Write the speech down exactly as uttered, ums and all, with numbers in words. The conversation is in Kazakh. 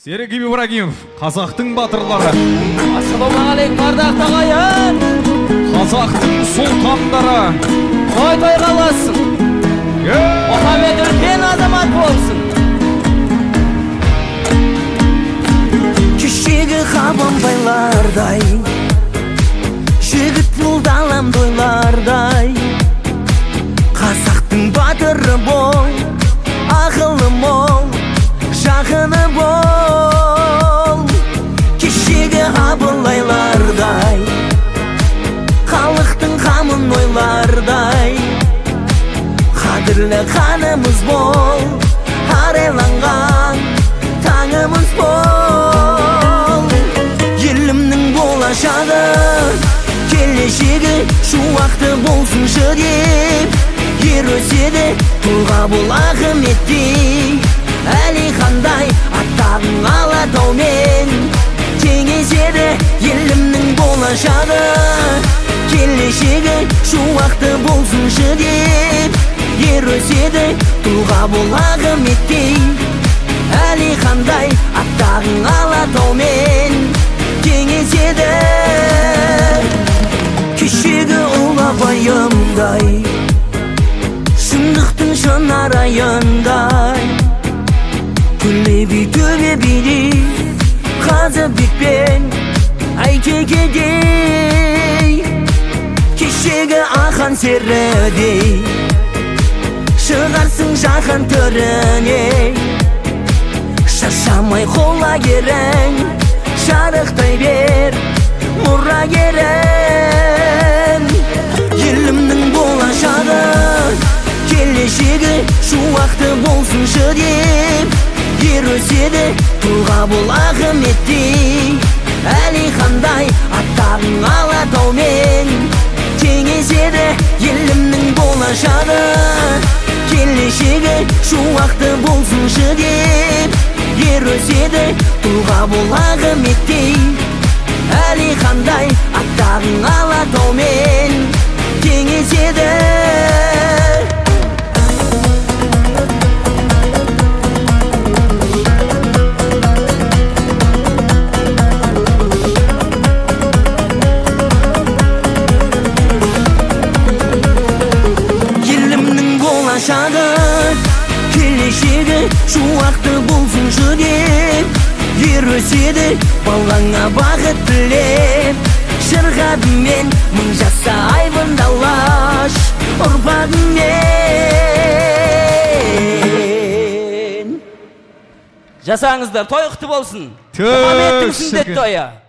Серік Ибрагимов, қазақтың батырлары. Ассалаумағалейкум, ардақты ағайын. Қазақтың сұлтандары. Той той қаласын. Мұхаммед үлкен азамат болсын. Кешегі қабанбайлардай, жігіт бұлдалам тойлардай. Қазақтың батыры бол, ақылы мол, жақыны бол. Кешегі абылайлардай, халықтың қамын ойлардай. Қадірлі қанымыз бол, арайланған таңымыз бол. Елімнің болашағы, келешегі шуақты болсыншы деп, ер өседі тұлға бол Ахметтей. Әлихандай аттағың алатаумен теңеседі елімнің болашағы, келешегі шуақты болсыншы деп, ер өседі тұлға бол Ахметтей. Әлихандай аттағың алатаумен теңеседі. Кешегі ұлы абайымдай, шындықтың шынарайындай, күлле би төбе биде Қазыбек пен Әйтекедей. Кешегі ахан серідей шығарсың жақын төріне, шаршамай қола керің, жарықтай бер мұрагерің. Елімнің болашағы, келешегі шуақты болсыншы деп, ер өседі тұлға бол Ахметтей. Әлихандай аттағың алатаумен теңеседі елімнің болашағы, келешегі шуақты болсыншы деп, ер өседі тұлға бол Ахметтей. Әлихандай аттағың алатаумен теңеседі. Келешегі шуақты болсыншы деп, ер өседі балаңа бақыт тілеп. Шырғадымен мың жаса айбындалаш ұрпағымен. Жасаңыздар, той құтты болсын. Түк Мұхаммедтің сүндет шіркін. тойы.